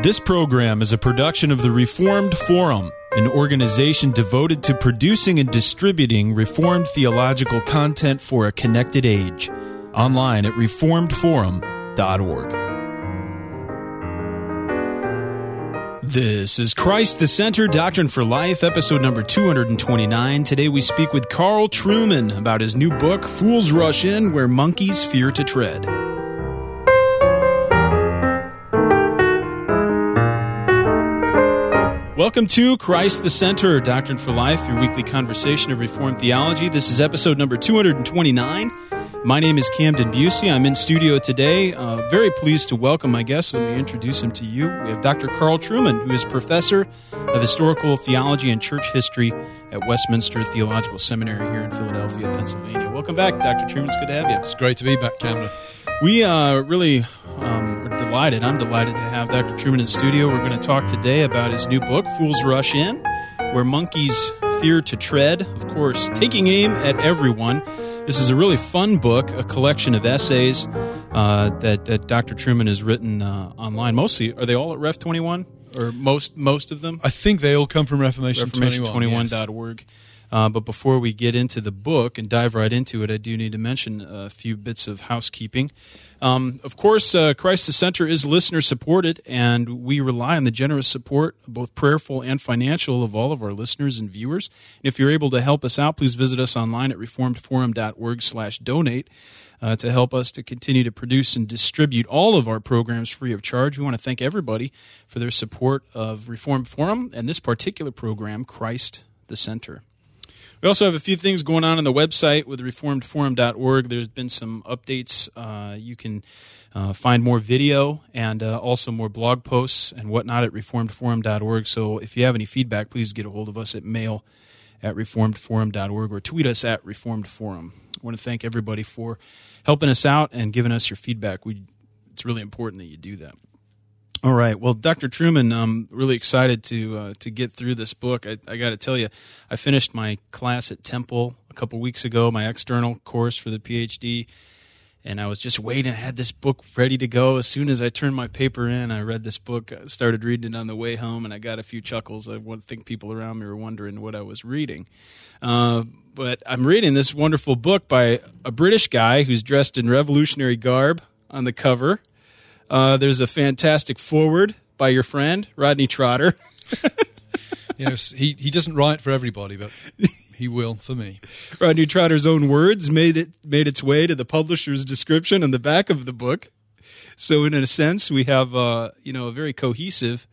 This program is a production of the Reformed Forum, an organization devoted to producing and distributing Reformed theological content for a connected age. Online at reformedforum.org. This is Christ the Center, Doctrine for Life, episode number 229. Today we speak with Carl Trueman about his new book, Fools Rush In, Where Monkeys Fear to Tread. Welcome to Christ the Center, Doctrine for Life, your weekly conversation of Reformed theology. This is episode number 229. My name is Camden Busey. I'm in studio today. Very pleased to welcome my guest. Let me introduce him to you. We have Dr. Carl Trueman, who is professor of historical theology and church history at Westminster Theological Seminary here in Philadelphia, Pennsylvania. Welcome back, Dr. Trueman. It's good to have you. It's great to be back, Camden. We really are delighted. I'm delighted to have Dr. Trueman in studio. We're going to talk today about his new book, Fools Rush In, Where Monkeys Fear to Tread. Of course, taking aim at everyone. This is a really fun book, a collection of essays that Dr. Trueman has written online. Mostly, are they all at Ref 21? Or most of them? I think they all come from Reformation 21.org. Yes. But before we get into the book and dive right into it, I do need to mention a few bits of housekeeping. Of course, Christ the Center is listener-supported, and we rely on the generous support, both prayerful and financial, of all of our listeners and viewers. And if you're able to help us out, please visit us online at reformedforum.org/donate to help us to continue to produce and distribute all of our programs free of charge. We want to thank everybody for their support of Reformed Forum and this particular program, Christ the Center. We also have a few things going on the website with reformedforum.org. There's been some updates. You can find more video and also more blog posts and whatnot at reformedforum.org. So if you have any feedback, please get a hold of us at mail@reformedforum.org or tweet us at reformedforum. I want to thank everybody for helping us out and giving us your feedback. It's really important that you do that. All right. Well, Dr. Trueman, I'm really excited to get through this book. I got to tell you, I finished my class at Temple a couple weeks ago, my external course for the PhD, and I was just waiting. I had this book ready to go. As soon as I turned my paper in, I read this book, I started reading it on the way home, and I got a few chuckles. I think people around me were wondering what I was reading. But I'm reading this wonderful book by a British guy who's dressed in revolutionary garb on the cover. There's a fantastic foreword by your friend, Rodney Trotter. Yes, he doesn't write for everybody, but he will for me. Rodney Trotter's own words made its way to the publisher's description on the back of the book. So in a sense, we have a very cohesive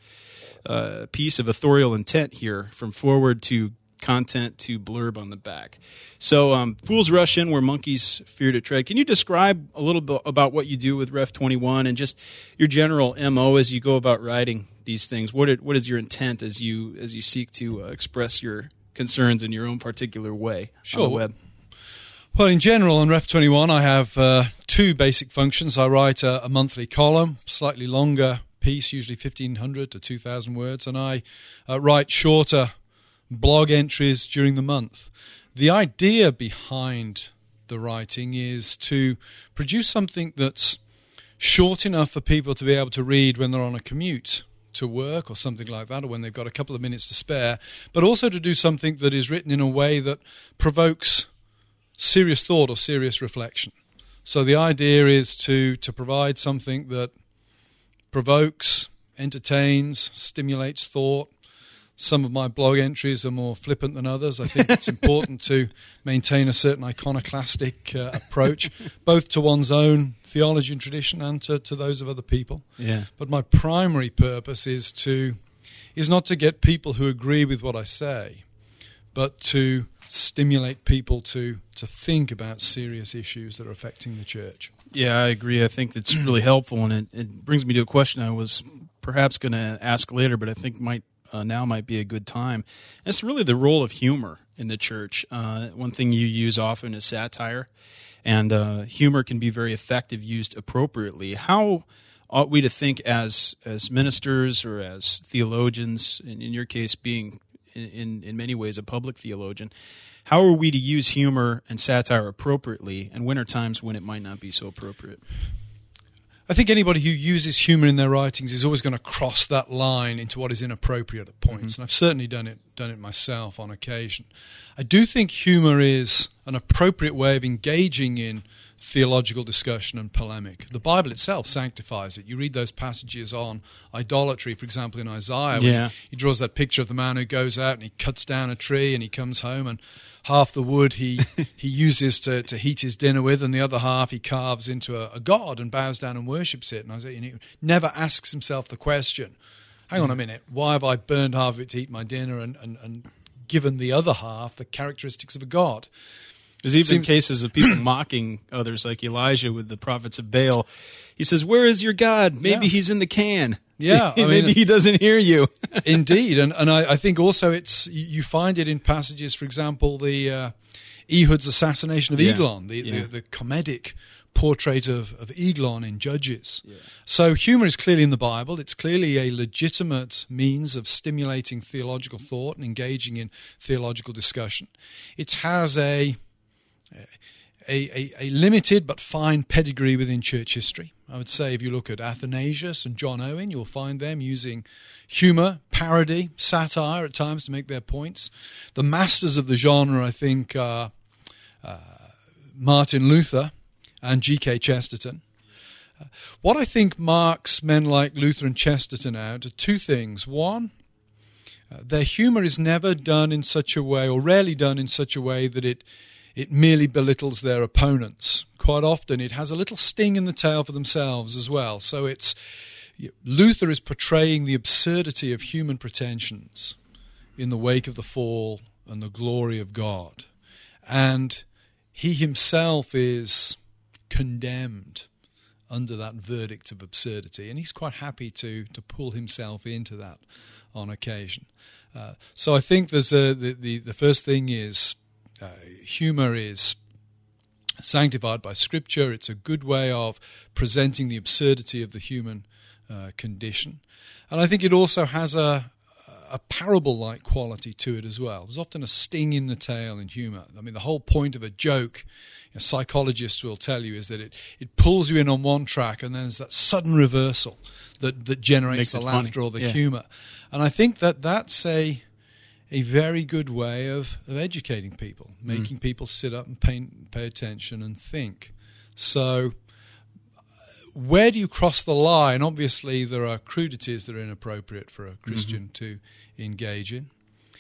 piece of authorial intent here, from foreword to content to blurb on the back. So, Fools Rush In, Where Monkeys Fear to Tread. Can you describe a little bit about what you do with Ref 21 and just your general MO as you go about writing these things? What is your intent as you seek to express your concerns in your own particular way on the web? Well, in general, on Ref 21, I have two basic functions. I write a monthly column, slightly longer piece, usually 1,500 to 2,000 words, and I write shorter blog entries during the month. The idea behind the writing is to produce something that's short enough for people to be able to read when they're on a commute to work or something like that, or when they've got a couple of minutes to spare, but also to do something that is written in a way that provokes serious thought or serious reflection. So the idea is to provide something that provokes, entertains, stimulates thought. Some of my blog entries are more flippant than others. I think it's important to maintain a certain iconoclastic approach, both to one's own theology and tradition and to those of other people. Yeah. But my primary purpose is not to get people who agree with what I say, but to stimulate people to think about serious issues that are affecting the church. Yeah, I agree. I think that's really helpful, and it brings me to a question I was perhaps going to ask later, but I think now might be a good time. It's really the role of humor in the church. One thing you use often is satire, and humor can be very effective used appropriately. How ought we to think as ministers or as theologians, in your case being in many ways a public theologian, how are we to use humor and satire appropriately, and when are times when it might not be so appropriate? I think anybody who uses humour in their writings is always going to cross that line into what is inappropriate at points, and I've certainly done it myself on occasion. I do think humour is an appropriate way of engaging in theological discussion and polemic. The Bible itself sanctifies it. You read those passages on idolatry, for example, in Isaiah, when he draws that picture of the man who goes out and he cuts down a tree and he comes home and half the wood he uses to heat his dinner with, and the other half he carves into a god and bows down and worships it. And Isaiah never asks himself the question, hang on a minute, why have I burned half of it to eat my dinner and given the other half the characteristics of a god? There's even cases of people mocking others, like Elijah with the prophets of Baal. He says, "Where is your God? Maybe he's in the can. Yeah, maybe he doesn't hear you." Indeed, and I think also you find it in passages. For example, the Ehud's assassination of Eglon, the comedic portrait of Eglon in Judges. Yeah. So humour is clearly in the Bible. It's clearly a legitimate means of stimulating theological thought and engaging in theological discussion. It has a limited but fine pedigree within church history. I would say if you look at Athanasius and John Owen, you'll find them using humour, parody, satire at times to make their points. The masters of the genre, I think, are Martin Luther and G.K. Chesterton. What I think marks men like Luther and Chesterton out are two things. One, their humour is never done in such a way, or rarely done in such a way, that it merely belittles their opponents. Quite often it has a little sting in the tail for themselves as well. So Luther is portraying the absurdity of human pretensions in the wake of the fall and the glory of God. And he himself is condemned under that verdict of absurdity. And he's quite happy to pull himself into that on occasion. So I think there's the first thing is humour is sanctified by Scripture. It's a good way of presenting the absurdity of the human condition. And I think it also has a parable-like quality to it as well. There's often a sting in the tail in humour. I mean, the whole point of a joke, psychologists will tell you, is that it pulls you in on one track and then there's that sudden reversal that generates the laughter or the humour. And I think that's a very good way of educating people, making people sit up and pay attention and think. So where do you cross the line? Obviously, there are crudities that are inappropriate for a Christian to engage in.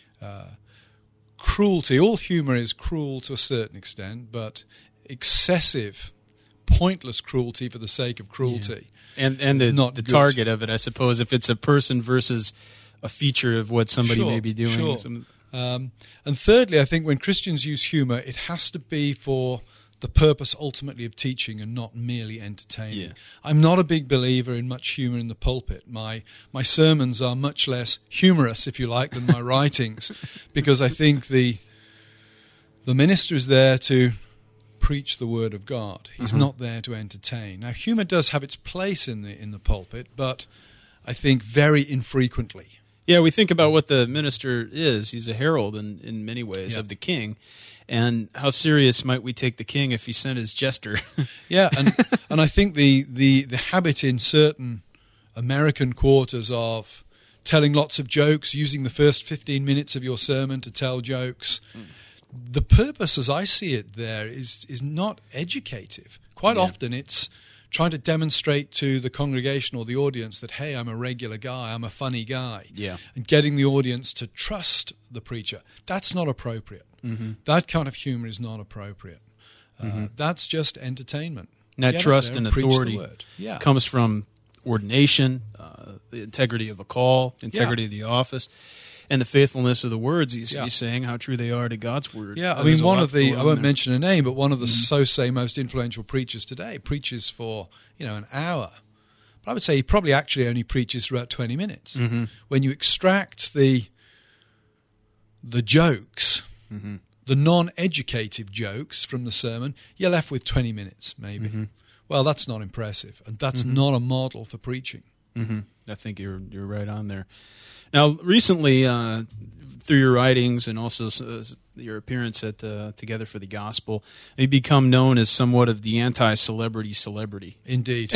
Cruelty, all humour is cruel to a certain extent, but excessive, pointless cruelty for the sake of cruelty. Yeah. And the target of it, I suppose, if it's a person versus a feature of what somebody may be doing. Sure. And thirdly, I think when Christians use humour, it has to be for the purpose ultimately of teaching and not merely entertaining. Yeah. I'm not a big believer in much humour in the pulpit. My sermons are much less humorous, if you like, than my writings, because I think the minister is there to preach the word of God. He's not there to entertain. Now, humour does have its place in the pulpit, but I think very infrequently. Yeah, we think about what the minister is. He's a herald in many ways of the king. And how serious might we take the king if he sent his jester? Yeah, and I think the habit in certain American quarters of telling lots of jokes, using the first 15 minutes of your sermon to tell jokes, the purpose, as I see it there, is not educative. Quite often it's trying to demonstrate to the congregation or the audience that, hey, I'm a regular guy, I'm a funny guy. Yeah. And getting the audience to trust the preacher. That's not appropriate. That kind of humour is not appropriate. That's just entertainment. That trust and authority comes from ordination, the integrity of a call, integrity of the office, and the faithfulness of the words he's saying, how true they are to God's word. Yeah, I mean, I won't mention a name, but one of the so-say most influential preachers today preaches for, an hour. But I would say he probably actually only preaches for about 20 minutes. When you extract the jokes, the non-educative jokes from the sermon, you're left with 20 minutes, maybe. Well, that's not impressive, and that's not a model for preaching. I think you're right on there. Now, recently, through your writings and also your appearance at Together for the Gospel. You become known as somewhat of the anti-celebrity celebrity. Indeed.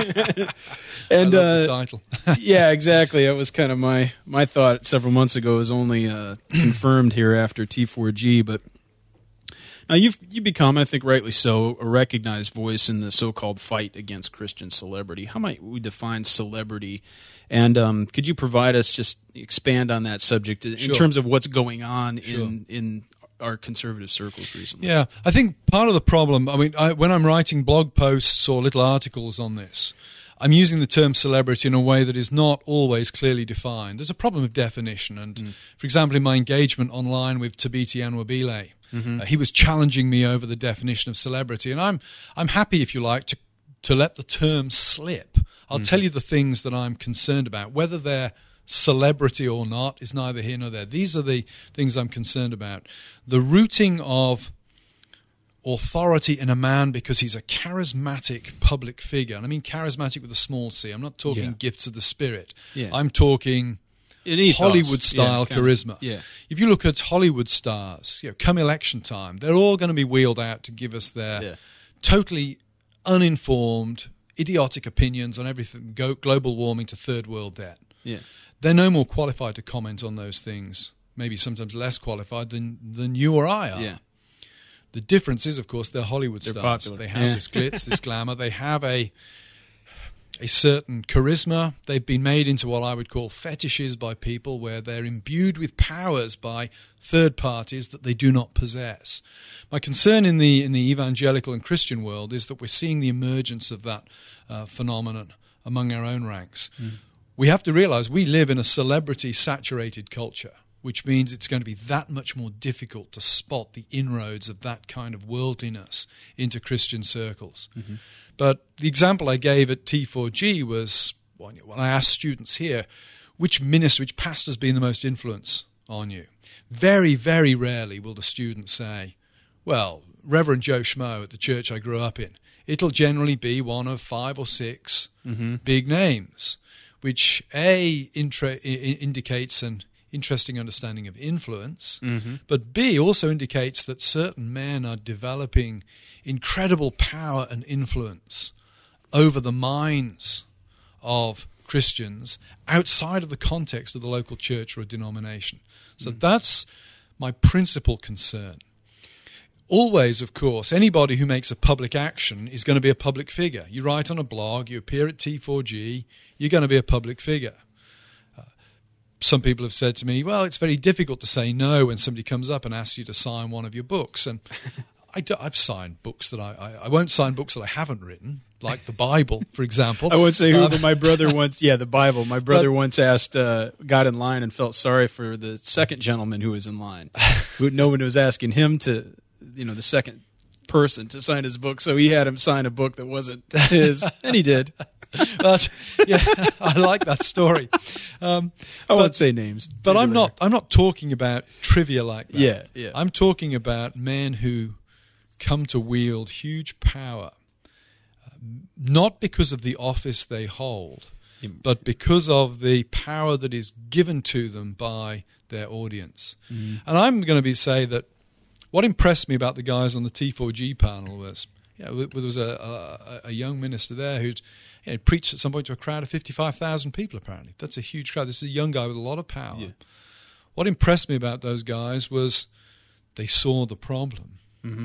And I love the title. yeah, exactly. That was kind of my thought several months ago. It was only confirmed here after T4G, but now you become, I think rightly so, a recognized voice in the so-called fight against Christian celebrity. How might we define celebrity? And could you provide us, just expand on that subject in Sure. terms of what's going on Sure. in our conservative circles recently? Yeah, I think part of the problem, when I'm writing blog posts or little articles on this, I'm using the term celebrity in a way that is not always clearly defined. There's a problem of definition. And, for example, in my engagement online with Thabiti Anwabile, he was challenging me over the definition of celebrity. And I'm happy, if you like, to let the term slip. I'll tell you the things that I'm concerned about. Whether they're celebrity or not is neither here nor there. These are the things I'm concerned about. The rooting of authority in a man because he's a charismatic public figure. And I mean charismatic with a small c. I'm not talking gifts of the Spirit. Yeah. I'm talking Hollywood-style charisma. Yeah. If you look at Hollywood stars, come election time, they're all going to be wheeled out to give us their totally uninformed, idiotic opinions on everything, global warming to third world debt. Yeah. They're no more qualified to comment on those things, maybe sometimes less qualified than you or I are. Yeah. The difference is, of course, they're Hollywood stars. Popular. They have this glitz, this glamour. They have a certain charisma. They've been made into what I would call fetishes by people, where they're imbued with powers by third parties that they do not possess. My concern in the evangelical and Christian world is that we're seeing the emergence of that phenomenon among our own ranks. We have to realize we live in a celebrity-saturated culture, which means it's going to be that much more difficult to spot the inroads of that kind of worldliness into Christian circles. But the example I gave at T4G was when I asked students here, which pastor's been the most influence on you? Very, very rarely will the student say, well, Reverend Joe Schmo at the church I grew up in. It'll generally be one of 5 or 6 big names, which indicates an interesting understanding of influence, but B, also indicates that certain men are developing incredible power and influence over the minds of Christians outside of the context of the local church or a denomination. So that's my principal concern. Always, of course, anybody who makes a public action is going to be a public figure. You write on a blog, you appear at T4G, you're going to be a public figure. Some people have said to me, well, it's very difficult to say no when somebody comes up and asks you to sign one of your books. And I've signed books that I won't sign books that I haven't written, like the Bible, for example. I won't say who, but my brother once, the Bible. My brother once asked, got in line and felt sorry for the second gentleman who was in line. No one was asking him to, the second person to sign his book, so he had him sign a book that wasn't his, and he did. But yeah, I like that story. I won't say names, but I'm not talking about trivia like that. Yeah. I'm talking about men who come to wield huge power, not because of the office they hold, but because of the power that is given to them by their audience. And I'm going to say that what impressed me about the guys on the T4G panel was, there was a young minister there who'd preached at some point to a crowd of 55,000 people, apparently. That's a huge crowd. This is a young guy with a lot of power. Yeah. What impressed me about those guys was they saw the problem.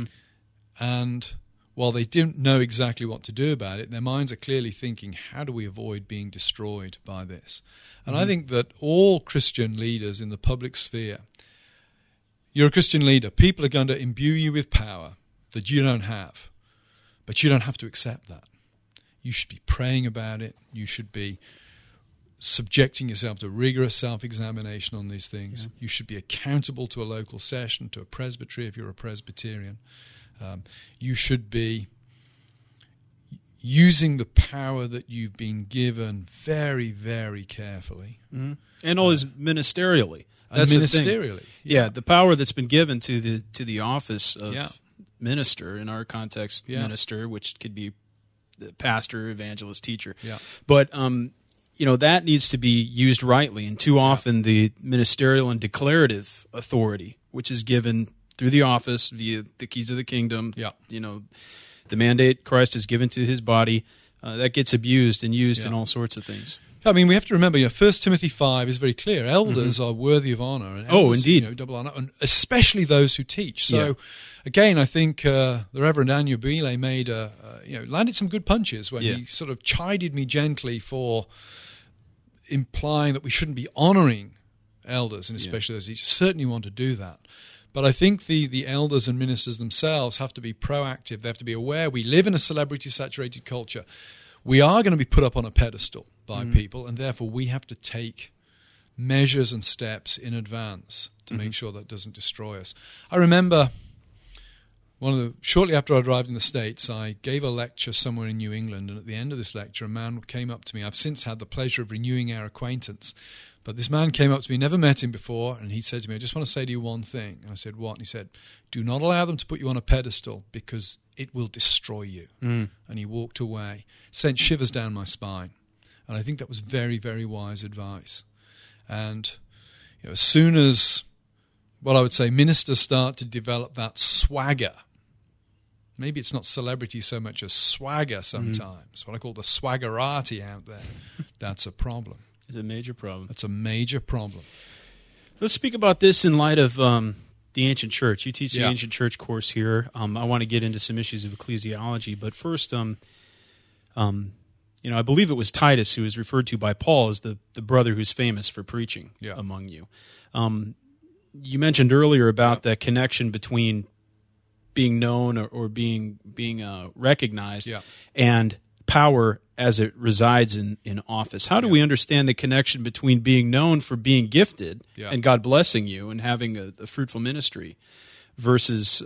And while they didn't know exactly what to do about it, their minds are clearly thinking, how do we avoid being destroyed by this? And I think that all Christian leaders in the public sphere, you're a Christian leader, people are going to imbue you with power that you don't have, but you don't have to accept that. You should be praying about it. You should be subjecting yourself to rigorous self-examination on these things. You should be accountable to a local session, to a presbytery if you're a Presbyterian. You should be using the power that you've been given very, very carefully. And always ministerially. That's ministerially. The thing. Yeah, the power that's been given to the office of minister, in our context, minister, which could be the pastor, evangelist, teacher. Yeah. But that needs to be used rightly, and too often the ministerial and declarative authority which is given through the office via the keys of the kingdom, Yeah. The mandate Christ has given to his body, that gets abused and used in all sorts of things. I mean, we have to remember, 1 Timothy 5 is very clear. Elders are worthy of honor. And elders, indeed. Double honor, and especially those who teach. So, again, I think the Reverend Daniel Bile made landed some good punches when he sort of chided me gently for implying that we shouldn't be honoring elders, and especially those who certainly want to do that. But I think the elders and ministers themselves have to be proactive. They have to be aware we live in a celebrity-saturated culture. We are going to be put up on a pedestal by people, and therefore we have to take measures and steps in advance to make sure that doesn't destroy us. I remember shortly after I arrived in the States, I gave a lecture somewhere in New England, and at the end of this lecture, a man came up to me. I've since had the pleasure of renewing our acquaintance, but this man came up to me, never met him before, and he said to me, I just want to say to you one thing. And I said, what? And he said, do not allow them to put you on a pedestal because it will destroy you. And he walked away, sent shivers down my spine. And I think that was very, very wise advice. And as soon as, what I would say, ministers start to develop that swagger, maybe it's not celebrity so much as swagger sometimes, what I call the swaggerati out there, that's a problem. It's a major problem. That's a major problem. Let's speak about this in light of the ancient church. You teach the ancient church course here. I want to get into some issues of ecclesiology, but first, I believe it was Titus who is referred to by Paul as the brother who's famous for preaching among you. You mentioned earlier about the connection between being known or being recognized and power as it resides in office. How do we understand the connection between being known for being gifted and God blessing you and having a fruitful ministry versus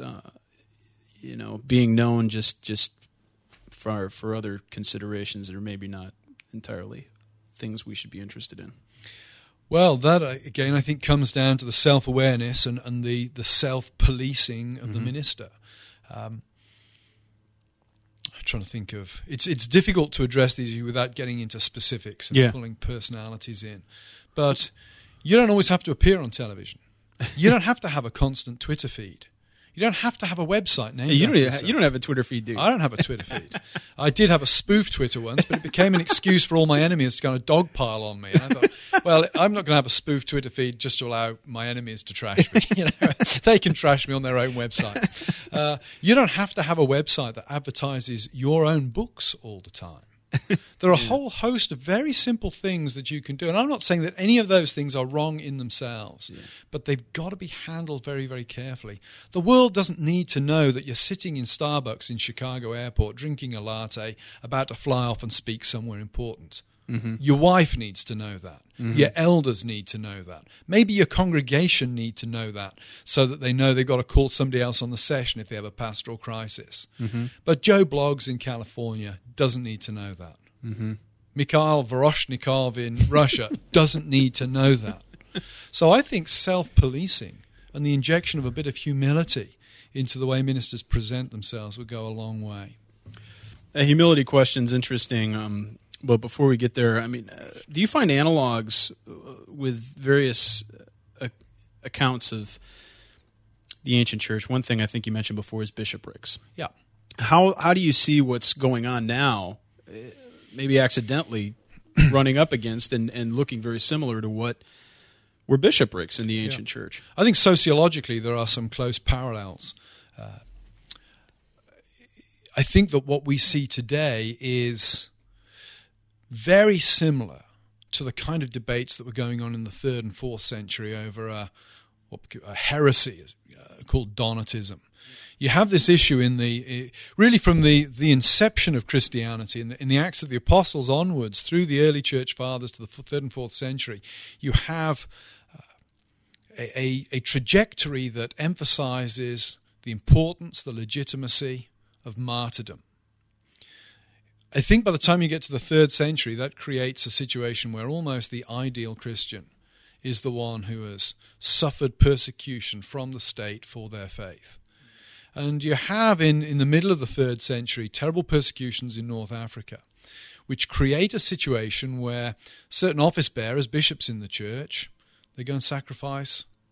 being known just for other considerations that are maybe not entirely things we should be interested in? Well, that, again, I think comes down to the self-awareness and the self-policing of the minister. I'm trying to think of... It's difficult to address these without getting into specifics and pulling personalities in. But you don't always have to appear on television. You don't have to have a constant Twitter feed. You don't have to have a website named you don't have a Twitter feed, do you? I don't have a Twitter feed. I did have a spoof Twitter once, but it became an excuse for all my enemies to kind of dogpile on me. And I thought, well, I'm not going to have a spoof Twitter feed just to allow my enemies to trash me. They can trash me on their own website. You don't have to have a website that advertises your own books all the time. There are a whole host of very simple things that you can do. And I'm not saying that any of those things are wrong in themselves, but they've got to be handled very, very carefully. The world doesn't need to know that you're sitting in Starbucks in Chicago Airport drinking a latte, about to fly off and speak somewhere important. Your wife needs to know that. Your elders need to know that. Maybe your congregation need to know that so that they know they've got to call somebody else on the session if they have a pastoral crisis. But Joe Bloggs in California doesn't need to know that. Mikhail Voroshnikov in Russia doesn't need to know that. So I think self-policing and the injection of a bit of humility into the way ministers present themselves would go a long way. A humility question's interesting. But before we get there, I mean, do you find analogs with various accounts of the ancient church? One thing I think you mentioned before is bishoprics. Yeah. How do you see what's going on now, maybe accidentally running up against and looking very similar to what were bishoprics in the ancient church? I think sociologically there are some close parallels. I think that what we see today is very similar to the kind of debates that were going on in the 3rd and 4th century over a heresy called Donatism. You have this issue really from the inception of Christianity in the Acts of the Apostles onwards through the early church fathers to the 3rd and 4th century. You have a trajectory that emphasizes the importance, the legitimacy of martyrdom. I think by the time you get to the 3rd century, that creates a situation where almost the ideal Christian is the one who has suffered persecution from the state for their faith. And you have in the middle of the 3rd century terrible persecutions in North Africa, which create a situation where certain office bearers, bishops in the church, they go and sacrifice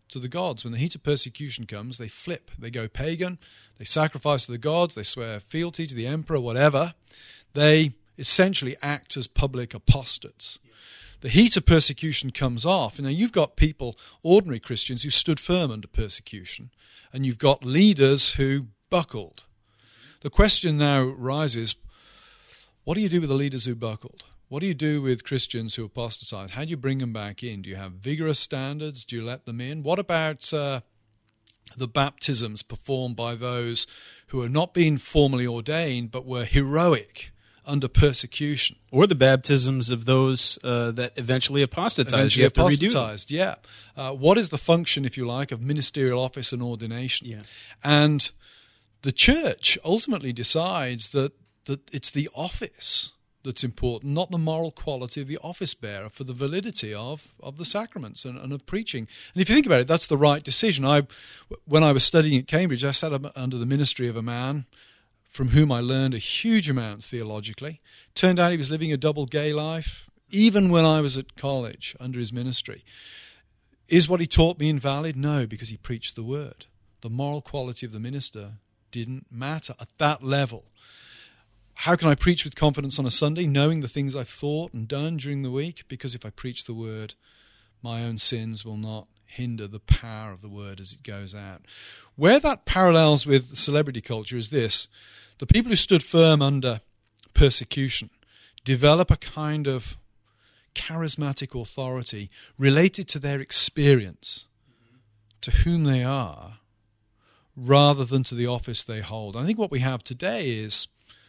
to the gods. When the heat of persecution comes, they flip. They go pagan. They sacrifice to the gods. They swear fealty to the emperor, whatever. They essentially act as public apostates. The heat of persecution comes off. Now, you've got people, ordinary Christians, who stood firm under persecution, and you've got leaders who buckled. The question now rises, what do you do with the leaders who buckled? What do you do with Christians who apostatize? How do you bring them back in? Do you have vigorous standards? Do you let them in? What about the baptisms performed by those who are not being formally ordained but were heroic under persecution? Or the baptisms of those that eventually apostatized. You have to redo them. Yeah. What is the function, if you like, of ministerial office and ordination? Yeah. And the church ultimately decides that it's the office that's important, not the moral quality of the office bearer for the validity of the sacraments and of preaching. And if you think about it, that's the right decision. When I was studying at Cambridge, I sat under the ministry of a man from whom I learned a huge amount theologically. Turned out he was living a double gay life, even when I was at college under his ministry. Is what he taught me invalid? No, because he preached the word. The moral quality of the minister didn't matter at that level. How can I preach with confidence on a Sunday, knowing the things I've thought and done during the week? Because if I preach the word, my own sins will not hinder the power of the word as it goes out. Where that parallels with celebrity culture is this. The people who stood firm under persecution develop a kind of charismatic authority related to their experience, to whom they are, rather than to the office they hold. I think what we have today is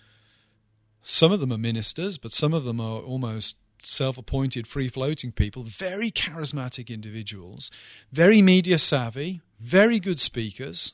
some of them are ministers, but some of them are almost self-appointed, free-floating people, very charismatic individuals, very media savvy, very good speakers,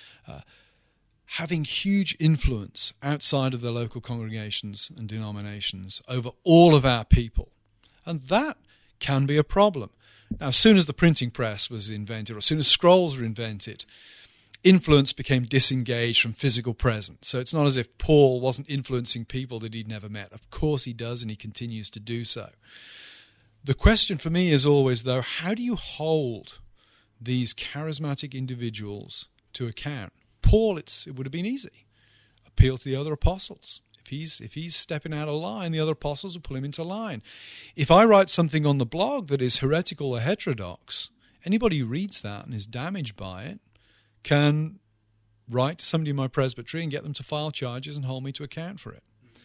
having huge influence outside of their local congregations and denominations over all of our people. And that can be a problem. Now, as soon as the printing press was invented, or as soon as scrolls were invented, influence became disengaged from physical presence. So it's not as if Paul wasn't influencing people that he'd never met. Of course he does, and he continues to do so. The question for me is always, though, how do you hold these charismatic individuals to account? Paul, it would have been easy. Appeal to the other apostles. If he's stepping out of line, the other apostles will pull him into line. If I write something on the blog that is heretical or heterodox, anybody who reads that and is damaged by it can write to somebody in my presbytery and get them to file charges and hold me to account for it.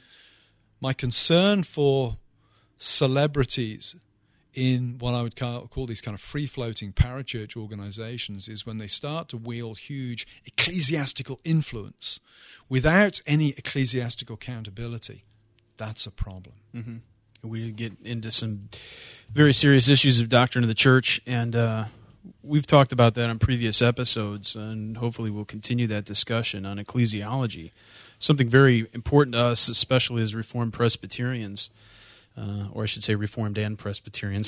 My concern for celebrities in what I would call these kind of free-floating parachurch organizations is when they start to wield huge ecclesiastical influence without any ecclesiastical accountability. That's a problem. Mm-hmm. We get into some very serious issues of doctrine of the church, and we've talked about that on previous episodes, and hopefully we'll continue that discussion on ecclesiology, something very important to us, especially as Reformed Presbyterians. Or I should say Reformed and Presbyterians,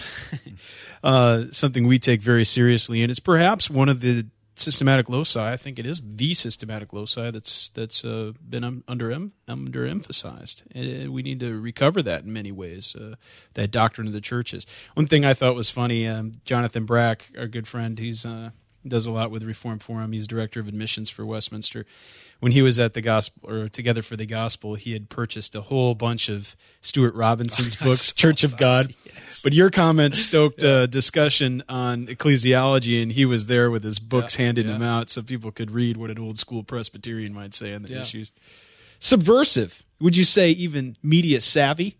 something we take very seriously, and it's perhaps one of the systematic loci. I think it is the systematic loci that's been underemphasized. We need to recover that in many ways, that doctrine of the churches. One thing I thought was funny, Jonathan Brack, our good friend, he's does a lot with Reform Forum. He's director of admissions for Westminster. When he was at the Gospel, or Together for the Gospel, he had purchased a whole bunch of Stuart Robinson's books, Church of God. Yes. But your comments stoked a discussion on ecclesiology, and he was there with his books handing them out so people could read what an old school Presbyterian might say on the issues. Subversive. Would you say even media savvy?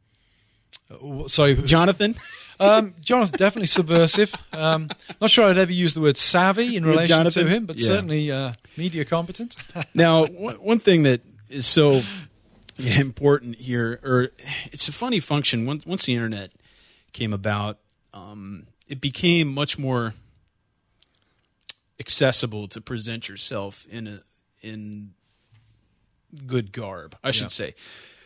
Sorry, Jonathan? Jonathan, definitely subversive. Not sure I'd ever use the word savvy in relation to him, but certainly media competent. Now, one thing that is so important here, or it's a funny function, once the internet came about, it became much more accessible to present yourself in good garb, I should say.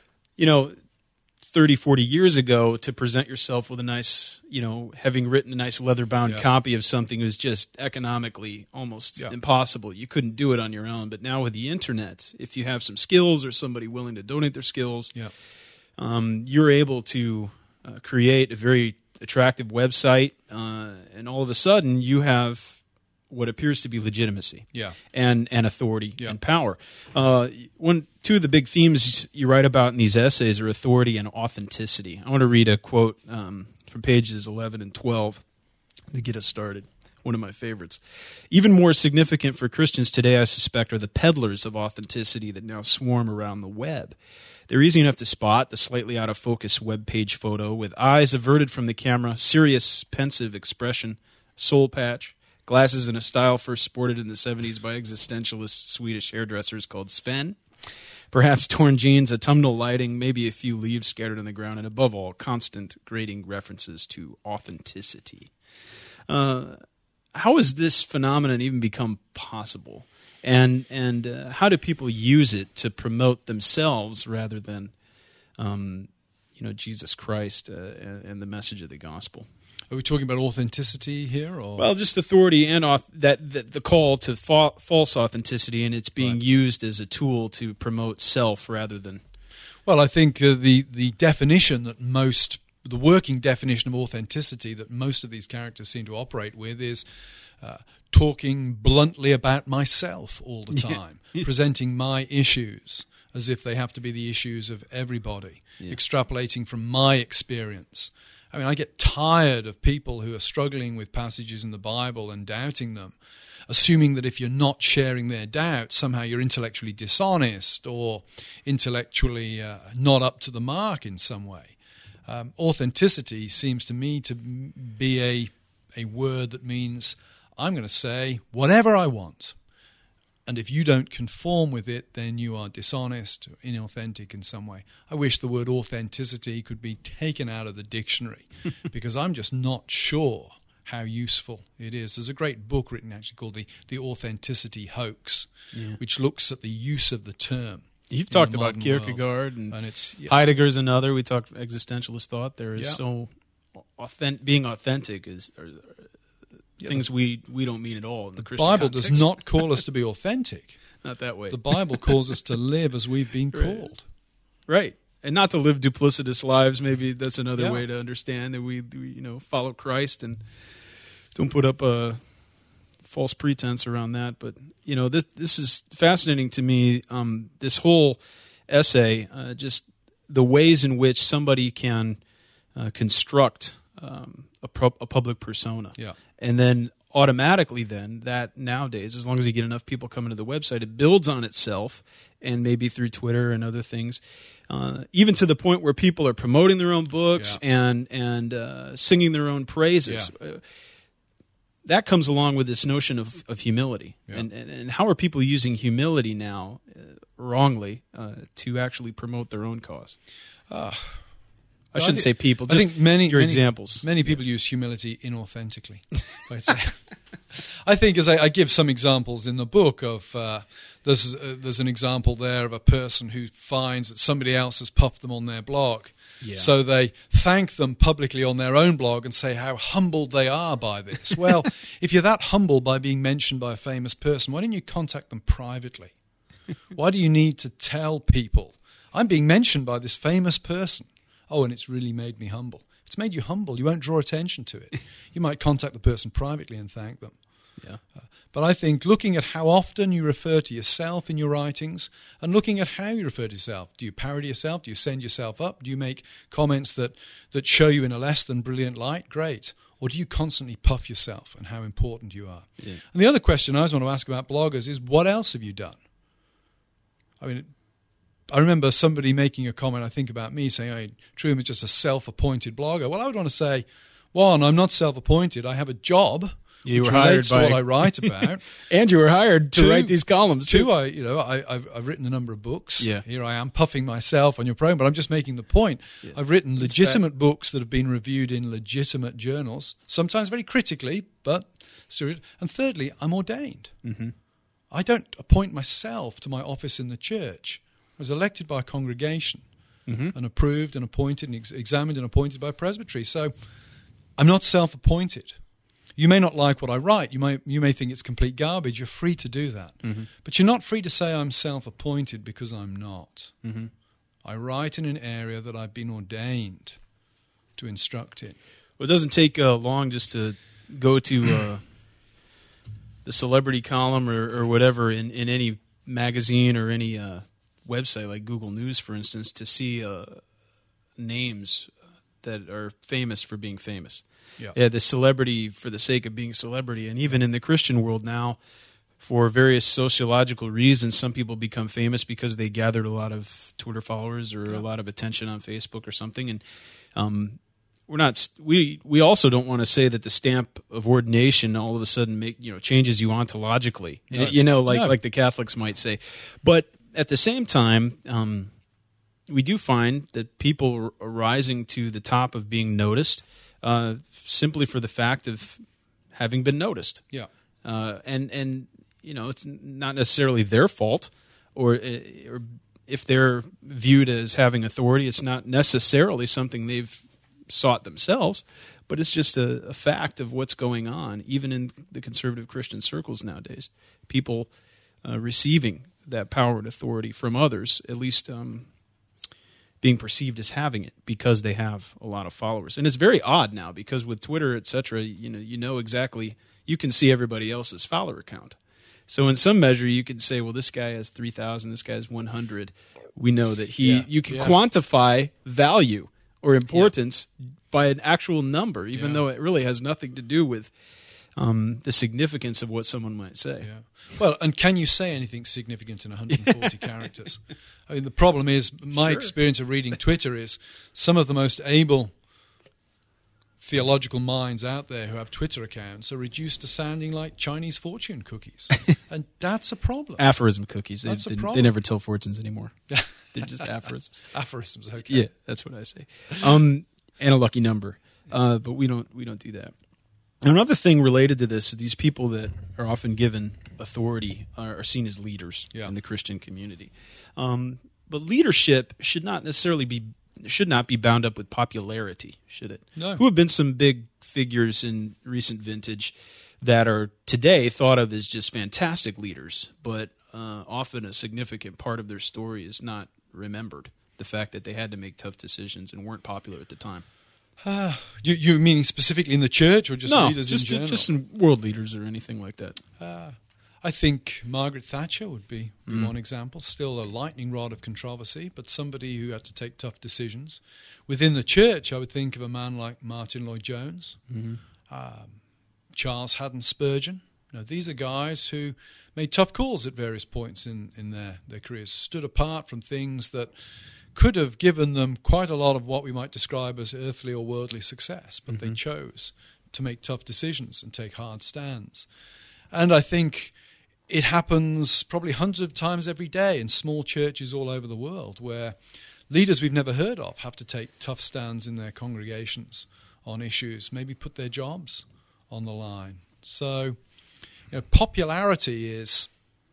30, 40 years ago, to present yourself with a nice, having written a nice leather-bound copy of something was just economically almost impossible. You couldn't do it on your own. But now with the internet, if you have some skills or somebody willing to donate their skills, you're able to create a very attractive website, and all of a sudden you have what appears to be legitimacy, and authority, and power. Two of the big themes you write about in these essays are authority and authenticity. I want to read a quote from pages 11 and 12 to get us started. One of my favorites. Even more significant for Christians today, I suspect, are the peddlers of authenticity that now swarm around the web. They're easy enough to spot, the slightly out-of-focus web page photo with eyes averted from the camera, serious, pensive expression, soul patch, glasses in a style first sported in the 70s by existentialist Swedish hairdressers called Sven, perhaps torn jeans, autumnal lighting, maybe a few leaves scattered on the ground, and above all, constant grating references to authenticity. How has this phenomenon even become possible? And how do people use it to promote themselves rather than, Jesus Christ and the message of the gospel? Are we talking about authenticity here, or well, just authority and the call to false authenticity, and it's being used as a tool to promote self rather than? Well, I think the definition that the working definition of authenticity that most of these characters seem to operate with is talking bluntly about myself all the time, presenting my issues as if they have to be the issues of everybody, extrapolating from my experience. I mean, I get tired of people who are struggling with passages in the Bible and doubting them, assuming that if you're not sharing their doubts, somehow you're intellectually dishonest or intellectually not up to the mark in some way. Authenticity seems to me to be a word that means I'm going to say whatever I want. And if you don't conform with it, then you are dishonest, inauthentic in some way. I wish the word authenticity could be taken out of the dictionary because I'm just not sure how useful it is. There's a great book written actually called The Authenticity Hoax, which looks at the use of the term. You've talked about Kierkegaard and it's, Heidegger's another. We talked existentialist thought. There is so being authentic is things we don't mean at all in the Christian Bible context. Does not call us to be authentic. Not that way. The Bible calls us to live as we've been called. Right. And not to live duplicitous lives. Maybe that's another way to understand that we follow Christ and don't put up a false pretense around that. But this is fascinating to me. This whole essay, just the ways in which somebody can construct a public persona, and then automatically, that nowadays, as long as you get enough people coming to the website, it builds on itself, and maybe through Twitter and other things, even to the point where people are promoting their own books and singing their own praises. That comes along with this notion of humility. And how are people using humility now, wrongly, to actually promote their own cause? I shouldn't say people, just examples. Many people use humility inauthentically. I think as I give some examples in the book of, there's an example there of a person who finds that somebody else has puffed them on their blog. So they thank them publicly on their own blog and say how humbled they are by this. Well, if you're that humbled by being mentioned by a famous person, why don't you contact them privately? Why do you need to tell people, I'm being mentioned by this famous person? Oh, and it's really made me humble. If it's made you humble, you won't draw attention to it. You might contact the person privately and thank them. But I think looking at how often you refer to yourself in your writings and looking at how you refer to yourself. Do you parody yourself? Do you send yourself up? Do you make comments that show you in a less than brilliant light? Great. Or do you constantly puff yourself and how important you are? And the other question I always want to ask about bloggers is, what else have you done? I mean, I remember somebody making a comment, I think, about me, saying, hey, Truman is just a self-appointed blogger. Well, I would want to say, one, I'm not self-appointed. I have a job. You were hired by what I write about, and you were hired to write these columns. Two, I've written a number of books. Here I am puffing myself on your program, but I'm just making the point. I've written legitimate books that have been reviewed in legitimate journals, sometimes very critically, but serious. And thirdly, I'm ordained. I don't appoint myself to my office in the church. I was elected by a congregation and approved and appointed and examined and appointed by a presbytery. So I'm not self-appointed. You may not like what I write. You may think it's complete garbage. You're free to do that. But you're not free to say I'm self-appointed, because I'm not. I write in an area that I've been ordained to instruct in. Well, it doesn't take long just to go to the celebrity column or whatever in any magazine or any website like Google News, for instance, to see names that are famous for being famous. Yeah, the celebrity for the sake of being celebrity. And even in the Christian world now, for various sociological reasons, some people become famous because they gathered a lot of Twitter followers or a lot of attention on Facebook or something. And we also don't want to say that the stamp of ordination all of a sudden changes you ontologically, no. like the Catholics might say. But at the same time, we do find that people are rising to the top of being noticed simply for the fact of having been noticed. Yeah, and it's not necessarily their fault, or if they're viewed as having authority, it's not necessarily something they've sought themselves, but it's just a fact of what's going on, even in the conservative Christian circles nowadays. People receiving that power and authority from others, at least being perceived as having it because they have a lot of followers. And it's very odd now because with Twitter, etc., you know exactly, you can see everybody else's follower count. So in some measure, you could say, well, this guy has 3,000, this guy has 100. We know that you can quantify value or importance by an actual number, even though it really has nothing to do with the significance of what someone might say. Yeah. Well, and can you say anything significant in 140 characters? I mean, the problem is, my experience of reading Twitter is some of the most able theological minds out there who have Twitter accounts are reduced to sounding like Chinese fortune cookies. And that's a problem. Aphorism cookies. That's a problem. They never tell fortunes anymore. They're just aphorisms. Aphorisms, okay. Yeah, that's what I say. And a lucky number. But we don't do that. Another thing related to this, these people that are often given authority are seen as leaders in the Christian community. But leadership should not be bound up with popularity, should it? No. Who have been some big figures in recent vintage that are today thought of as just fantastic leaders, but often a significant part of their story is not remembered. The fact that they had to make tough decisions and weren't popular at the time. You meaning specifically in the church or just leaders in general? Just some world leaders or anything like that. I think Margaret Thatcher would be one example. Still a lightning rod of controversy, but somebody who had to take tough decisions. Within the church, I would think of a man like Martin Lloyd-Jones, Charles Haddon Spurgeon. These are guys who made tough calls at various points in their careers, stood apart from things that could have given them quite a lot of what we might describe as earthly or worldly success, but they chose to make tough decisions and take hard stands. And I think it happens probably hundreds of times every day in small churches all over the world where leaders we've never heard of have to take tough stands in their congregations on issues, maybe put their jobs on the line. So, popularity is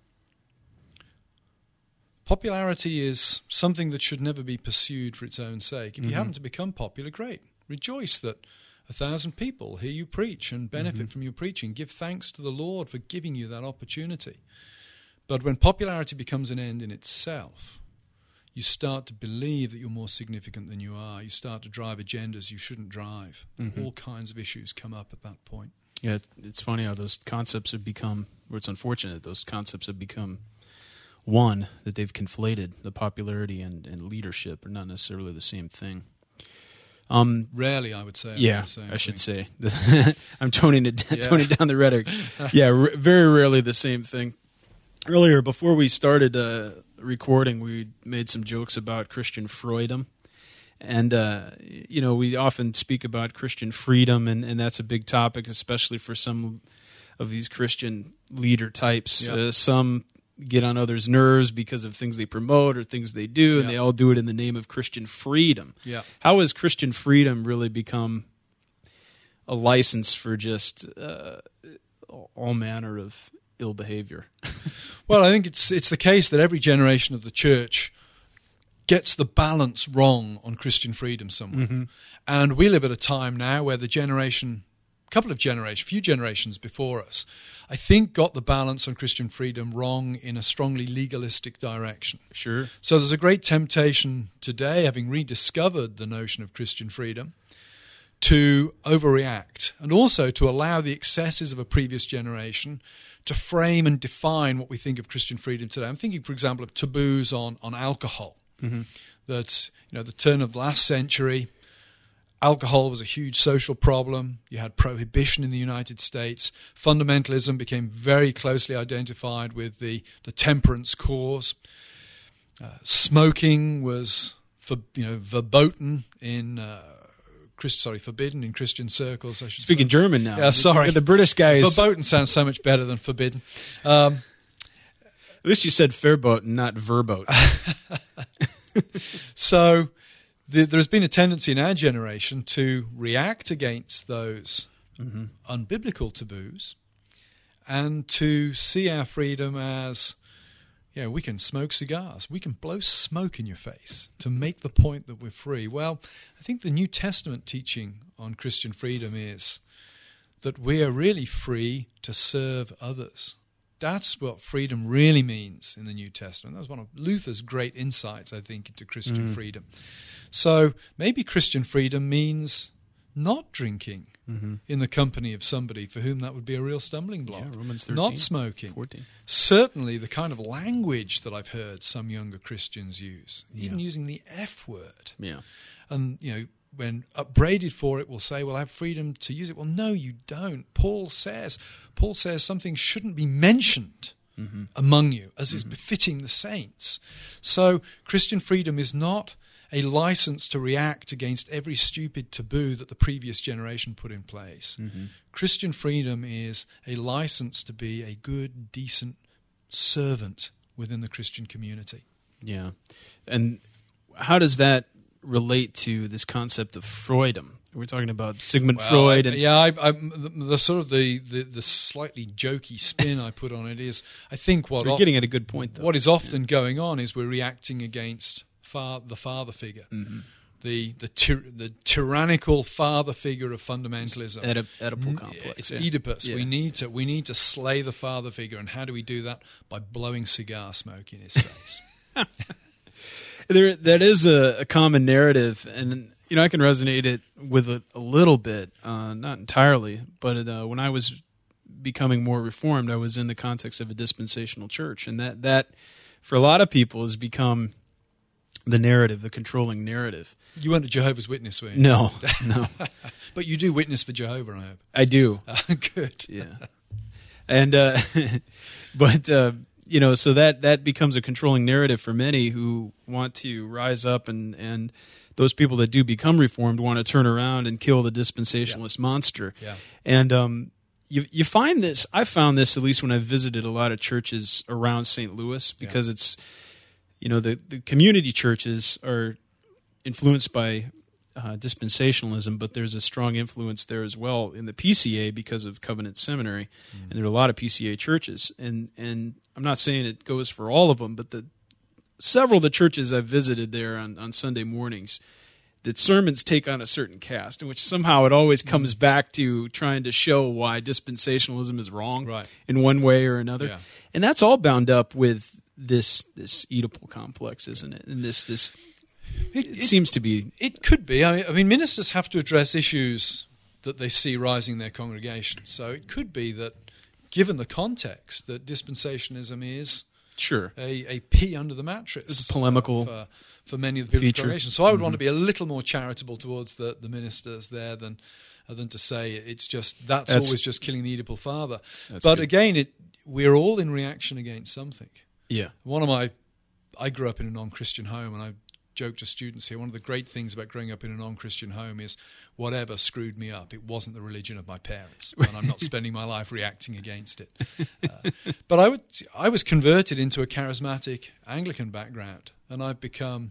something that should never be pursued for its own sake. If you happen to become popular, great. Rejoice that 1,000 people hear you preach and benefit from your preaching. Give thanks to the Lord for giving you that opportunity. But when popularity becomes an end in itself, you start to believe that you're more significant than you are. You start to drive agendas you shouldn't drive. All kinds of issues come up at that point. Yeah, it's funny how those concepts have become, or it's unfortunate, those concepts have become one, that they've conflated. The popularity and leadership are not necessarily the same thing. Rarely, I would say. Yeah, I should say. I'm toning down the rhetoric. Yeah, very rarely the same thing. Earlier, before we started recording, we made some jokes about Christian Freudom. And, we often speak about Christian freedom, and that's a big topic, especially for some of these Christian leader types. Some get on others' nerves because of things they promote or things they do, and they all do it in the name of Christian freedom. Yeah. How has Christian freedom really become a license for just all manner of ill behavior? Well, I think it's the case that every generation of the church gets the balance wrong on Christian freedom somewhere. And we live at a time now where the few generations before us, I think got the balance on Christian freedom wrong in a strongly legalistic direction. Sure. So there's a great temptation today, having rediscovered the notion of Christian freedom, to overreact, and also to allow the excesses of a previous generation to frame and define what we think of Christian freedom today. I'm thinking, for example, of taboos on alcohol. Mm-hmm. That, the turn of the last century, alcohol was a huge social problem. You had prohibition in the United States. Fundamentalism became very closely identified with the temperance cause. Smoking was verboten in forbidden in Christian circles. I should Speaking say. German now. Yeah, sorry. The British guys. Verboten sounds so much better than forbidden. At least you said verboten, not verboten. So there's been a tendency in our generation to react against those unbiblical taboos and to see our freedom as, we can smoke cigars, we can blow smoke in your face to make the point that we're free. Well, I think the New Testament teaching on Christian freedom is that we are really free to serve others. That's what freedom really means in the New Testament. That was one of Luther's great insights, I think, into Christian freedom. So maybe Christian freedom means not drinking in the company of somebody for whom that would be a real stumbling block. Yeah, Romans 13, not smoking. 14. Certainly the kind of language that I've heard some younger Christians use, even using the F word. Yeah. And, when upbraided for it, will say, well, I have freedom to use it. Well, no, you don't. Paul says something shouldn't be mentioned among you, as is befitting the saints. So Christian freedom is not a license to react against every stupid taboo that the previous generation put in place. Christian freedom is a license to be a good, decent servant within the Christian community. Yeah. And how does that relate to this concept of Freudom? We're talking about Sigmund Freud. The sort of the slightly jokey spin I put on it is, I think You're getting at a good point, though. What is often going on is we're reacting against the father figure, the tyrannical father figure of fundamentalism. Oedipal complex. It's Oedipus. Yeah. We need to slay the father figure, and how do we do that? By blowing cigar smoke in his face. That is a common narrative, and I can resonate with it a little bit, not entirely, but when I was becoming more reformed, I was in the context of a dispensational church, and that for a lot of people has become the narrative, the controlling narrative. You weren't a Jehovah's Witness, were you? No. But you do witness for Jehovah, I hope. I do. Good. Yeah. And so that becomes a controlling narrative for many who want to rise up, and those people that do become reformed want to turn around and kill the dispensationalist monster. Yeah. And you find this. I found this, at least when I've visited a lot of churches around St. Louis, because it's the community churches are influenced by dispensationalism, but there's a strong influence there as well in the PCA because of Covenant Seminary, and there are a lot of PCA churches, and I'm not saying it goes for all of them, but several of the churches I've visited there on Sunday mornings, the sermons take on a certain cast, in which somehow it always comes back to trying to show why dispensationalism is wrong in one way or another, and that's all bound up with this Oedipal complex, isn't it? And it seems to be. It could be. I mean, ministers have to address issues that they see rising in their congregations. So it could be that, given the context, that dispensationalism is a pea under the mattress. It's a polemical for many of the people's congregations. So I would want to be a little more charitable towards the ministers there than to say it's just that's always just killing the Oedipal father. But again, we're all in reaction against something. Yeah. I grew up in a non-Christian home, and I joke to students here, one of the great things about growing up in a non-Christian home is whatever screwed me up, it wasn't the religion of my parents, and I'm not spending my life reacting against it. But I was converted into a charismatic Anglican background, and I've become,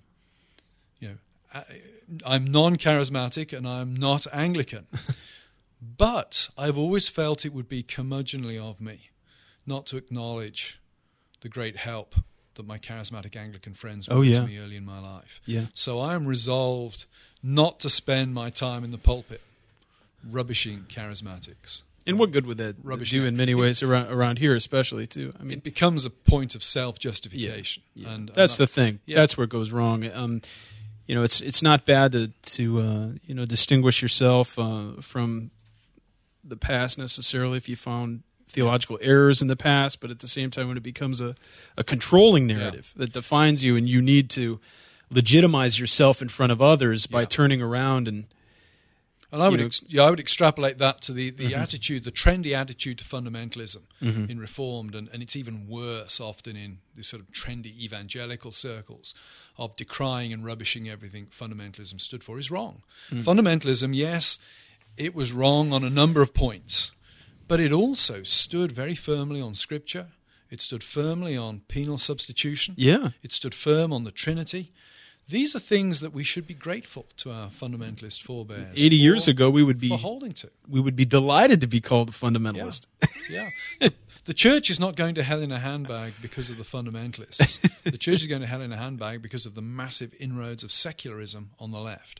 I'm non-charismatic and I'm not Anglican. But I've always felt it would be curmudgeonly of me not to acknowledge the great help that my charismatic Anglican friends brought to me early in my life. Yeah. So I am resolved not to spend my time in the pulpit rubbishing charismatics. And what good would that do in many ways around here, especially too? I mean, it becomes a point of self-justification. Yeah. And that's the thing. Yeah. That's where it goes wrong. it's not bad to distinguish yourself from the past necessarily if you found theological errors in the past, but at the same time when it becomes a controlling narrative that defines you and you need to legitimize yourself in front of others by turning around and I would extrapolate that to the attitude, the trendy attitude to fundamentalism in Reformed, and it's even worse often in these sort of trendy evangelical circles of decrying and rubbishing everything fundamentalism stood for is wrong. Fundamentalism, yes, it was wrong on a number of points, but it also stood very firmly on Scripture. It stood firmly on penal substitution. Yeah. It stood firm on the Trinity. These are things that we should be grateful to our fundamentalist forebears. 80 years ago, we would be holding to. We would be delighted to be called a fundamentalist. Yeah. The church is not going to hell in a handbag because of the fundamentalists. The church is going to hell in a handbag because of the massive inroads of secularism on the left.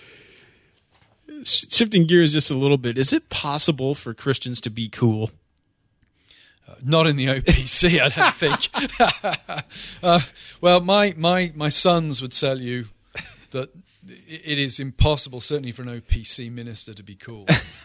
Shifting gears just a little bit, is it possible for Christians to be cool? Not in the OPC, I don't think. Well, my sons would tell you that it is impossible, certainly for an OPC minister, to be cool.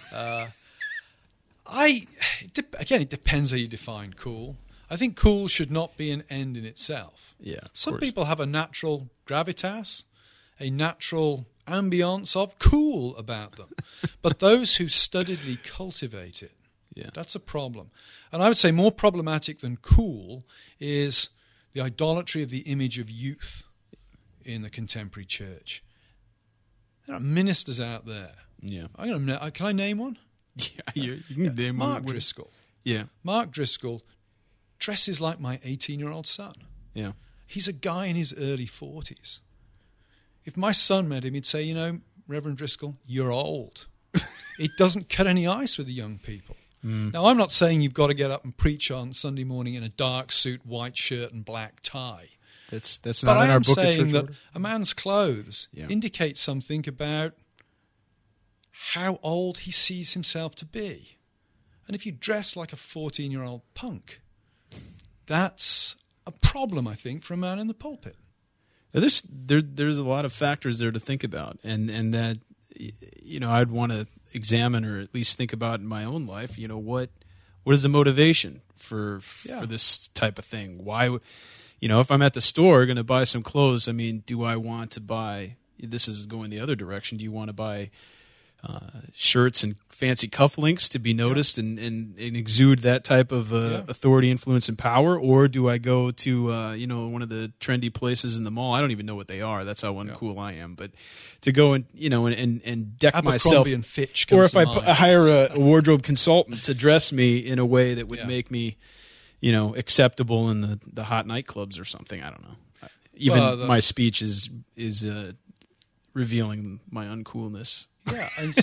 It depends how you define cool. I think cool should not be an end in itself. Yeah, some people have a natural gravitas, a natural ambience of cool about them. But those who studiedly cultivate it, that's a problem. And I would say more problematic than cool is the idolatry of the image of youth in the contemporary church. There are ministers out there. Yeah. Can I name one? Yeah, you can name one. Mark Driscoll. Yeah. Mark Driscoll dresses like my 18-year-old son. Yeah. He's a guy in his early 40s. If my son met him, he'd say, Reverend Driscoll, you're old. It doesn't cut any ice with the young people. Now, I'm not saying you've got to get up and preach on Sunday morning in a dark suit, white shirt, and black tie. That's not in our book of church order. But I am saying that a man's clothes indicate something about how old he sees himself to be. And if you dress like a 14-year-old punk, that's a problem, I think, for a man in the pulpit. There's a lot of factors there to think about, and that I'd want to examine or at least think about in my own life. What is the motivation for this type of thing? Why, if I'm at the store going to buy some clothes, do I want to buy? This is going the other direction. Do you want to buy shirts and fancy cufflinks to be noticed and exude that type of authority, influence, and power? Or do I go to one of the trendy places in the mall? I don't even know what they are. That's how uncool I am. But to go and and deck Abercrombie myself, and Fitch, or if I hire a wardrobe consultant to dress me in a way that would make me acceptable in the hot nightclubs or something. I don't know. Even my speech is revealing my uncoolness. Yeah, and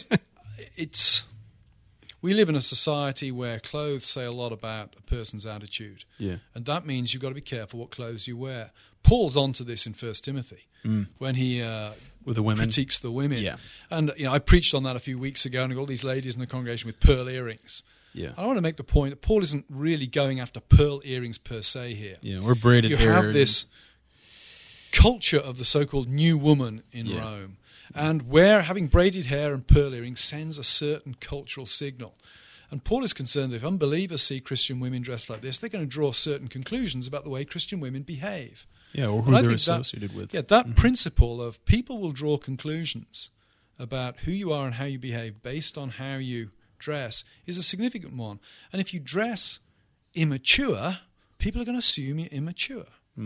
we live in a society where clothes say a lot about a person's attitude. Yeah. And that means you've got to be careful what clothes you wear. Paul's onto this in 1 Timothy when he with the women critiques the women. Yeah. And I preached on that a few weeks ago, and I got all these ladies in the congregation with pearl earrings. Yeah. I want to make the point that Paul isn't really going after pearl earrings per se here. Yeah, or braided hair. You have this culture of the so-called new woman in Rome. And where having braided hair and pearl earrings sends a certain cultural signal. And Paul is concerned that if unbelievers see Christian women dressed like this, they're going to draw certain conclusions about the way Christian women behave. Yeah, or who they're associated with. Yeah, that principle of people will draw conclusions about who you are and how you behave based on how you dress is a significant one. And if you dress immature, people are going to assume you're immature.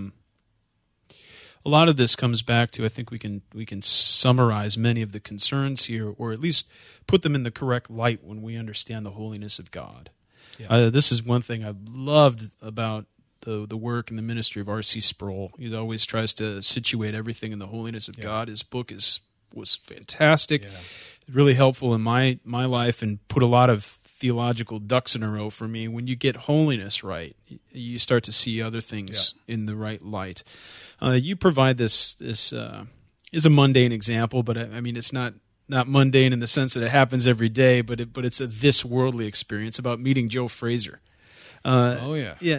A lot of this comes back to, I think we can summarize many of the concerns here, or at least put them in the correct light when we understand the holiness of God. Yeah. This is one thing I've loved about the work and the ministry of R.C. Sproul. He always tries to situate everything in the holiness of God. His book was fantastic, really helpful in my life, and put a lot of theological ducks in a row for me. When you get holiness right, you start to see other things in the right light. You provide this is a mundane example, but it's not mundane in the sense that it happens every day, but it's a this worldly experience about meeting Joe Frazier. Yeah.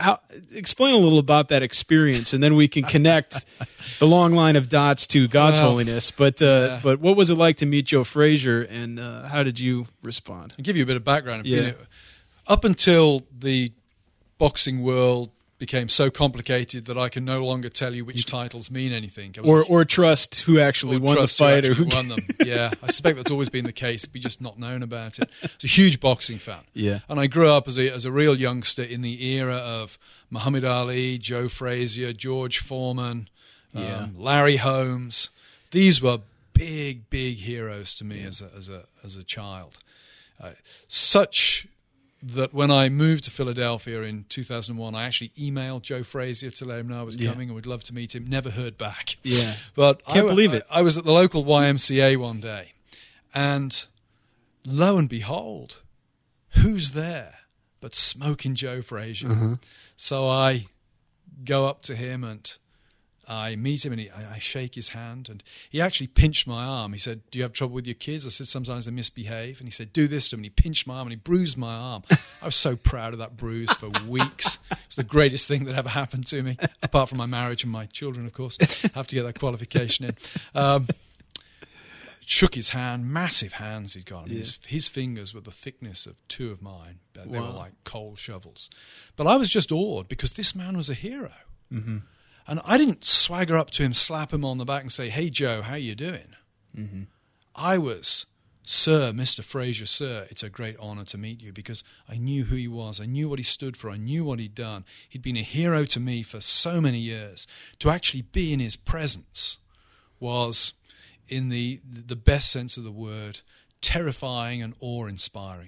explain a little about that experience, and then we can connect the long line of dots to God's holiness. But what was it like to meet Joe Frazier, and how did you respond? I'll give you a bit of background. Yeah. Up until the boxing world became so complicated that I can no longer tell you which titles mean anything. Or trust who actually won the fight or who won them. Yeah, I suspect that's always been the case. We've just not known about it. I was a huge boxing fan. Yeah. And I grew up as a real youngster in the era of Muhammad Ali, Joe Frazier, George Foreman, Larry Holmes. These were big, big heroes to me as a child. Such that when I moved to Philadelphia in 2001, I actually emailed Joe Frazier to let him know I was coming and would love to meet him. Never heard back. Yeah. But Can't believe it. I was at the local YMCA one day, and lo and behold, who's there but Smoking Joe Frazier? Uh-huh. So I go up to him and I meet him, and I shake his hand, and he actually pinched my arm. He said, "Do you have trouble with your kids?" I said, "Sometimes they misbehave." And he said, "Do this to him." And he pinched my arm and he bruised my arm. I was so proud of that bruise for weeks. It's the greatest thing that ever happened to me, apart from my marriage and my children, of course. I have to get that qualification in. Shook his hand, massive hands he'd got. I mean, his fingers were the thickness of two of mine. They were like coal shovels. But I was just awed because this man was a hero. Mm-hmm. And I didn't swagger up to him, slap him on the back and say, "Hey, Joe, how you doing?" Mm-hmm. I was, "Sir, Mr. Frazier, sir, it's a great honor to meet you," because I knew who he was. I knew what he stood for. I knew what he'd done. He'd been a hero to me for so many years. To actually be in his presence was, in the best sense of the word, terrifying and awe-inspiring.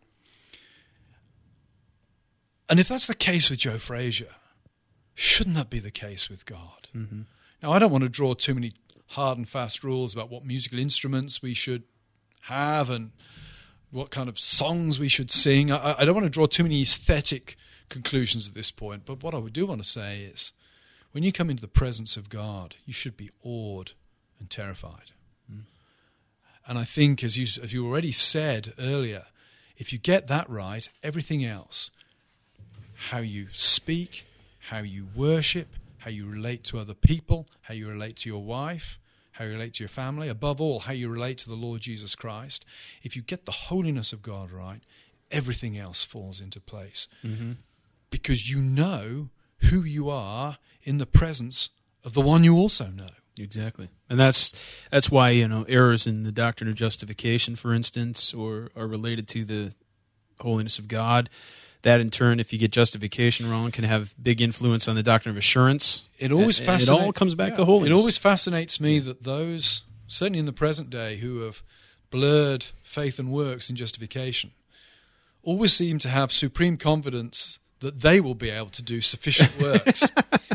And if that's the case with Joe Frazier, shouldn't that be the case with God? Mm-hmm. Now, I don't want to draw too many hard and fast rules about what musical instruments we should have and what kind of songs we should sing. I don't want to draw too many aesthetic conclusions at this point, but what I do want to say is, when you come into the presence of God, you should be awed and terrified. Mm. And I think, as you already said earlier, if you get that right, everything else, how you speak, how you worship, how you relate to other people, how you relate to your wife, how you relate to your family, above all, how you relate to the Lord Jesus Christ, if you get the holiness of God right, everything else falls into place. Mm-hmm. Because you know who you are in the presence of the one you also know. Exactly. And that's why, errors in the doctrine of justification, for instance, or are related to the holiness of God. That, in turn, if you get justification wrong, can have big influence on the doctrine of assurance. It always fascinates. It all comes back to holiness. It always fascinates me that those, certainly in the present day, who have blurred faith and works in justification, always seem to have supreme confidence that they will be able to do sufficient works.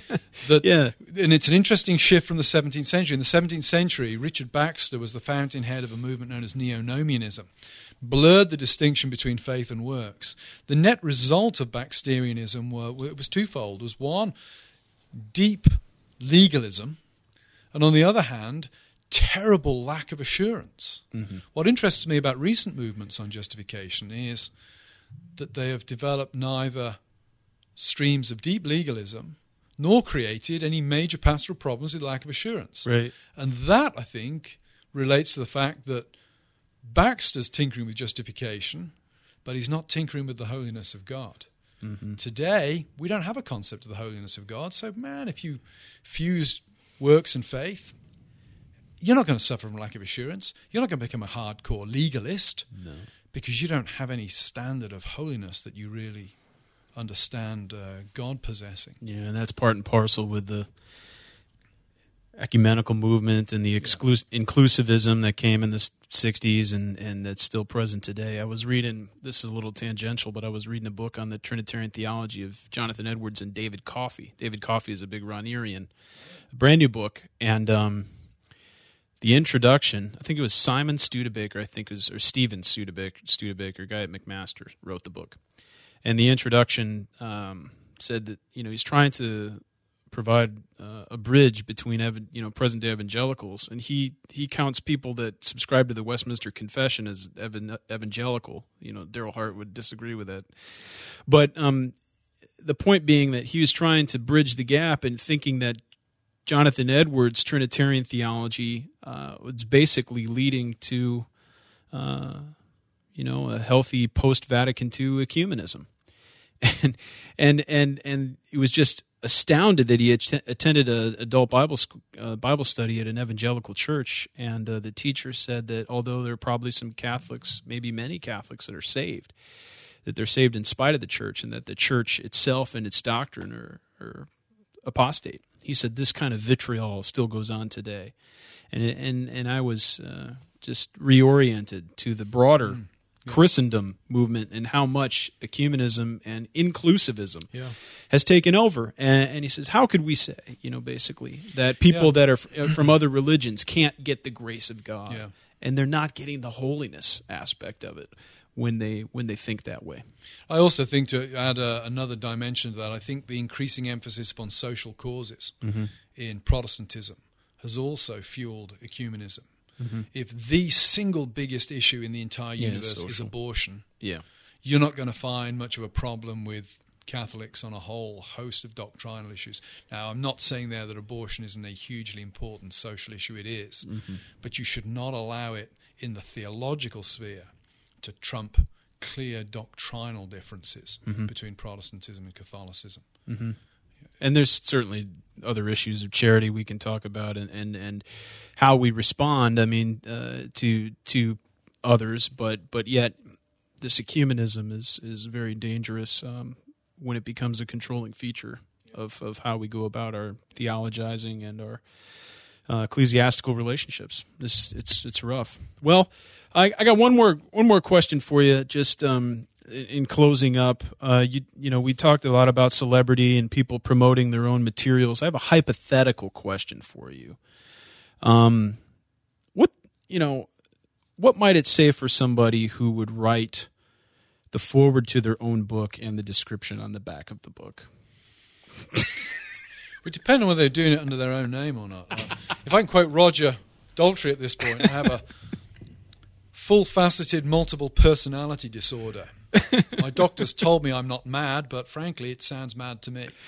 And it's an interesting shift from the 17th century. In the 17th century, Richard Baxter was the fountainhead of a movement known as Neo-Nomianism. Blurred the distinction between faith and works. The net result of Baxterianism was twofold. It was one, deep legalism, and on the other hand, terrible lack of assurance. Mm-hmm. What interests me about recent movements on justification is that they have developed neither streams of deep legalism nor created any major pastoral problems with lack of assurance. Right. And that, I think, relates to the fact that Baxter's tinkering with justification, but he's not tinkering with the holiness of God. Mm-hmm. Today, we don't have a concept of the holiness of God. So, man, if you fuse works and faith, you're not going to suffer from lack of assurance. You're not going to become a hardcore legalist. No. Because you don't have any standard of holiness that you really understand God possessing. Yeah, and that's part and parcel with the ecumenical movement and the inclusivism that came in the 60s and that's still present today. I was reading, this is a little tangential, but I was reading a book on the Trinitarian theology of Jonathan Edwards and David Coffey. David Coffey is a big Ranierian. A brand new book, and the introduction, I think it was Simon Studebaker, or Stephen Studebaker, guy at McMaster, wrote the book. And the introduction said that he's trying to provide a bridge between present day evangelicals, and he counts people that subscribe to the Westminster Confession as evangelical. Daryl Hart would disagree with that, but the point being that he was trying to bridge the gap and thinking that Jonathan Edwards' Trinitarian theology was basically leading to, a healthy post-Vatican II ecumenism, and he was just astounded that he attended an adult Bible study at an evangelical church, and the teacher said that although there are probably some Catholics, maybe many Catholics that are saved, that they're saved in spite of the church, and that the church itself and its doctrine are apostate. He said this kind of vitriol still goes on today, and I was just reoriented to the broader Christendom movement and how much ecumenism and inclusivism has taken over. And he says, how could we say, basically that people that are from other religions can't get the grace of God, and they're not getting the holiness aspect of it when they think that way. I also think, to add another dimension to that, I think the increasing emphasis upon social causes in Protestantism has also fueled ecumenism. If the single biggest issue in the entire universe is abortion, you're not going to find much of a problem with Catholics on a whole host of doctrinal issues. Now, I'm not saying there that abortion isn't a hugely important social issue. It is. But you should not allow it in the theological sphere to trump clear doctrinal differences between Protestantism and Catholicism. And there's certainly other issues of charity we can talk about, and how we respond. I mean, to others, but yet this ecumenism is very dangerous when it becomes a controlling feature of how we go about our theologizing and our ecclesiastical relationships. It's rough. Well, I got one more question for you. Just in closing up, we talked a lot about celebrity and people promoting their own materials. I have a hypothetical question for you. What might it say for somebody who would write the foreword to their own book and the description on the back of the book? It would depend on whether they're doing it under their own name or not. If I can quote Roger Daltrey at this point, I have a full-faceted multiple personality disorder. My doctors told me I'm not mad, but frankly, it sounds mad to me.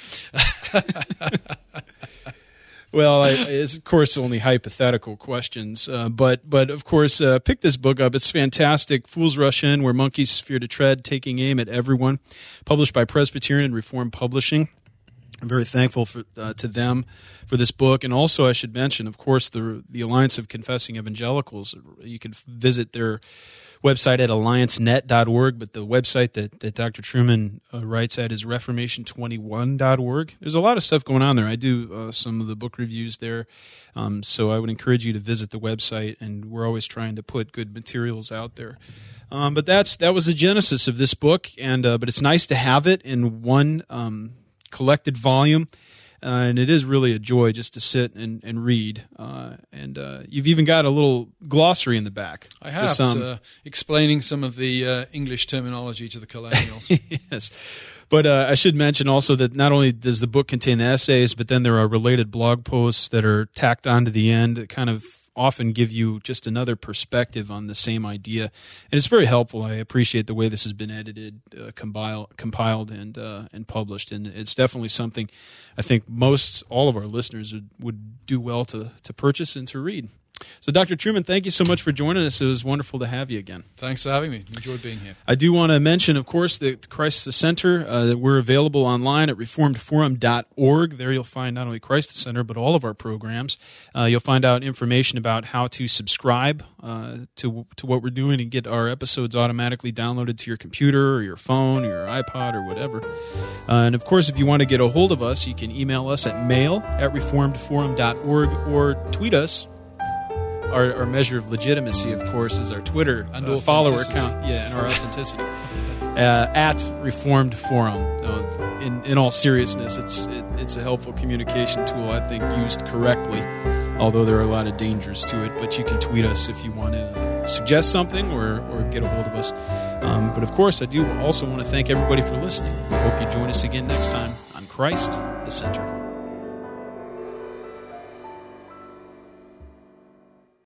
Well, it's, of course, only hypothetical questions, but of course, pick this book up. It's fantastic. Fools Rush In, Where Monkeys Fear to Tread, Taking Aim at Everyone, published by Presbyterian Reformed Publishing. I'm very thankful to them for this book. And also, I should mention, of course, the Alliance of Confessing Evangelicals. You can visit their website at alliancenet.org, but the website that Dr. Truman writes at is reformation21.org. There's a lot of stuff going on there. I do some of the book reviews there, so I would encourage you to visit the website, and we're always trying to put good materials out there. But that was the genesis of this book, and but it's nice to have it in one collected volume. And it is really a joy just to sit and read. And you've even got a little glossary in the back. I have, explaining some of the English terminology to the colonials. Yes. But I should mention also that not only does the book contain the essays, but then there are related blog posts that are tacked onto the end that kind of often give you just another perspective on the same idea. And it's very helpful. I appreciate the way this has been edited, compiled, and published. And it's definitely something I think all of our listeners would do well to purchase and to read. So, Dr. Truman, thank you so much for joining us. It was wonderful to have you again. Thanks for having me. Enjoyed being here. I do want to mention, of course, that Christ the Center, that we're available online at reformedforum.org. There you'll find not only Christ the Center, but all of our programs. You'll find out information about how to subscribe to what we're doing and get our episodes automatically downloaded to your computer or your phone or your iPod or whatever. And, of course, if you want to get a hold of us, you can email us at mail@reformedforum.org or tweet us. Our measure of legitimacy, of course, is our Twitter and follower count, and our authenticity at Reformed Forum. In all seriousness, it's a helpful communication tool, I think, used correctly. Although there are a lot of dangers to it, but you can tweet us if you want to suggest something or get a hold of us. But of course, I do also want to thank everybody for listening. I hope you join us again next time on Christ the Center.